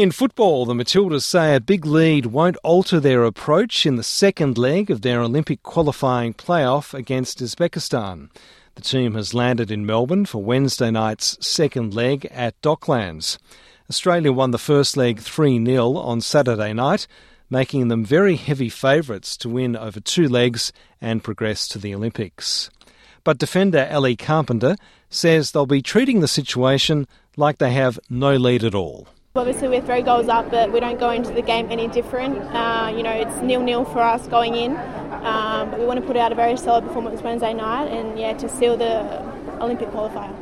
In football, the Matildas say a big lead won't alter their approach in the second leg of their Olympic qualifying playoff against Uzbekistan. The team has landed in Melbourne for Wednesday night's second leg at Docklands. Australia won the first leg 3-0 on Saturday night, making them very heavy favourites to win over two legs and progress to the Olympics. But defender Ellie Carpenter says they'll be treating the situation like they have no lead at all. Obviously we're 3 goals up, but we don't go into the game any different. It's 0-0 for us going in, but we want to put out a very solid performance Wednesday night and to seal the Olympic qualifier.